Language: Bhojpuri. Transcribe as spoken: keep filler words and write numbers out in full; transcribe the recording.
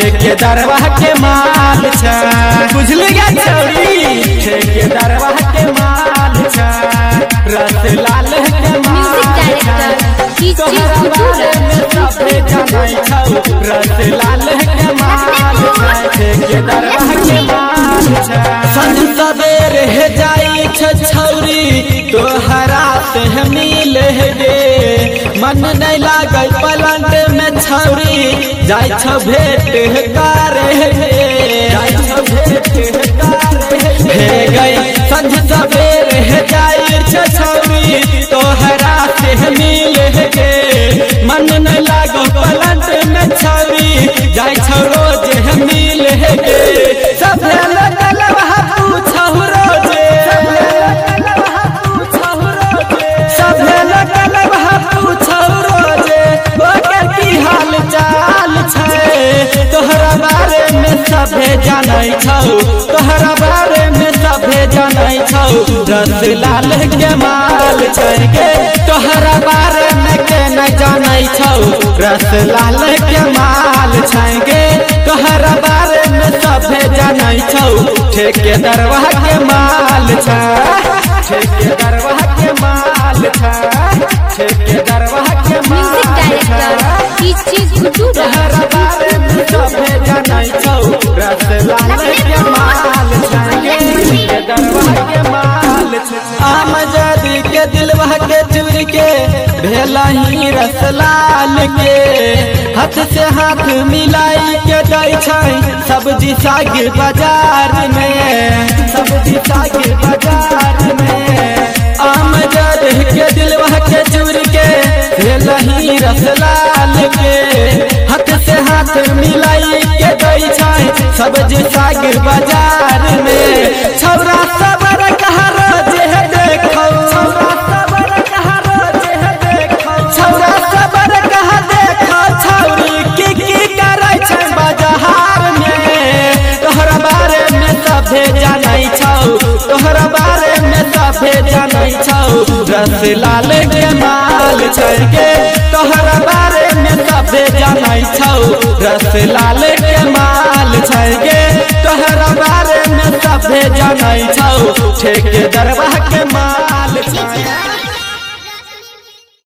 ठेकेदारवा के माल छ बुझलिया छौरी ठेकेदारवा के माल छ रस लाल के माल छ तोहरा बारे में सबे जानै छौ रस लाल के माल छ ठेकेदारवा के माल छ संग सवेरे हे जाई छ छौरी तोहरा से मिल गे मन नहीं लागे पलंग में छौरी जाय छ भेट करे जाय छ भेट करे हे गई संझ सवेरे हे जाय छ छौरी तोहरा से मिल गे मन नहीं लागे पलंग में छौरी जाय छ रोज मिल गे सब लगलवा पूछौ रोजे तोहरा बारे में सभे जानै छौ तोहरा बारे में सभे जानै छौ रस लाल के माल छै गे तोहरा बारे में के न जानै छौ रस लाल के माल छै गे तोहरा बारे में सभे जानै छौ ठेकेदारवा के माल छै ठेकेदारवा के माल छै ठेकेदारवा के माल छै तोहरा बारे में सभे जानै छौ रस लाल के माल छै ठेकेदारवा के माल छै आमजदी के दिलवा के चूर के भेलही रस लाल के हाथ से हाथ मिलाई के दै छै सब्जी साग बाजार में सब्जी साग बाजार में आमजद के दिलवा के चूर के भेलही रस लाल के हाथ से हाथ मिलाई के दै छै सब्जी साग बाजार में छौरा सबर कहा रोज देखौ छौरा सबर कहा रोज देखौ छौरा सबर कहा देखौ छौरी की की करै छै बाजार में तोहरा बारे में सभे जानै छौ तोहरा बारे में सभे जानै छौ रस लाल के माल छै गे तोहरा बारे में सभे जानै छौ रस लाल के माल छै गे तोहरा बारे में सभे जानै छौ ठेकेदारवा के माल छै।